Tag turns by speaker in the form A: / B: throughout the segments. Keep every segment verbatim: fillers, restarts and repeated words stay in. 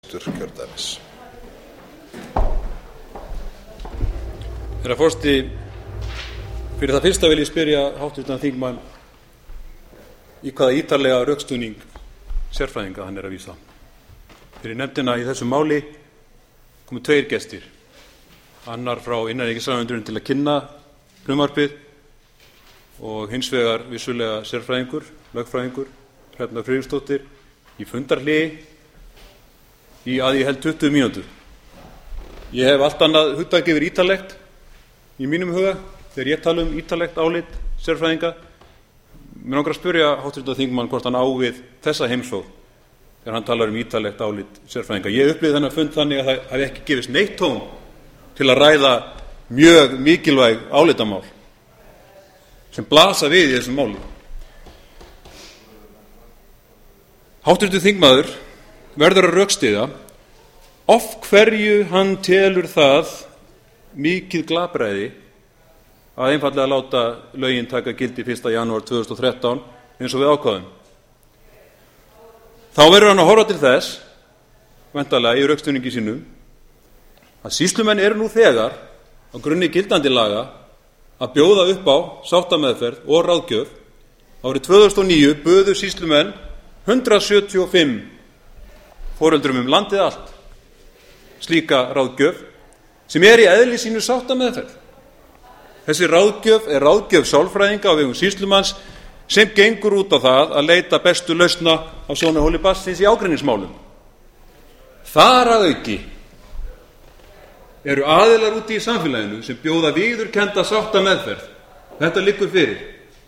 A: kjördæmis.
B: Herra forseti, fyrir það fyrsta vil ég spyrja háttvirtan þingmann í hvaða ítarlega rökstuðning sérfræðinga hann er að vísa. Fyrir nefndina í þessu máli komu tveir gestir, annar frá innanríkisráðuneytinu til að kynna frumvarpið og hins vegar vissulega sérfræðingur, lögfræðingur, Hrefna Friðriksdóttir, í fundarhléi í að ég held tuttugu mínútur. Ég hef allt annað hugtak yfir ítarlegt í mínum huga þegar ég tala um ítarlegt álit sérfræðinga. Mér langar að spyrja háttvirtan þingmann hvort hann á við þessa heimsókn þegar hann talar um ítarlegt álit sérfræðinga. Ég upplifði þennan fund þannig að það hafi ekki gefist neitt tóm til að ræða mjög mikilvæg álitamál sem blasa við í þessum máli. Háttvirtur þingmaður verður að rökstyðja af hverju hann telur það mikið glapræði að einfaldlega láta lögin taka gildi fyrsta janúar tvö þúsund og þrettán eins og við ákváðum. Þá verður hann að horfa til þess, væntanlega í rökstuðningi sínum, að sýslumenn eru nú þegar á grunni gildandi laga að bjóða upp á sáttameðferð og ráðgjöf. Árið tvö þúsund og níu buðu sýslumenn hundrað sjötíu og fimm foreldrum um landið allt slíka ráðgjöf sem er í eðli sínu sáttameðferð. Þessi ráðgjöf er ráðgjöf sálfræðinga á vegum sýslumanns sem gengur út á það að leita bestu lausna á sjónarhóli barnsins í ágreiningsmálum. Þar að auki eru aðilar úti í samfélaginu sem bjóða viðurkennda sáttameðferð. Þetta liggur fyrir.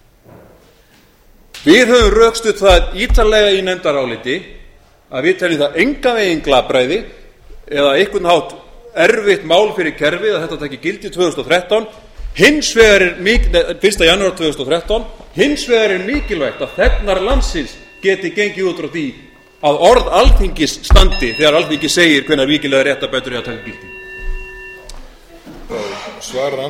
B: Við höfum rökstutt það ítarlega í nefndaráliti að við teljum það engan veginn glapræði eða einhvern hátt erfitt mál fyrir kerfið að þetta taki gildi tvö þúsund og þrettán. Hins vegar er mikil, fyrsta janúar tvö þúsund og þrettán, hins vegar er mikilvægt að þegnar landsins geti gengið út frá því að orð Alþingis standi þegar Alþingi segir hvenær víkilega réttarbætur er að taka gildi.
A: Svarar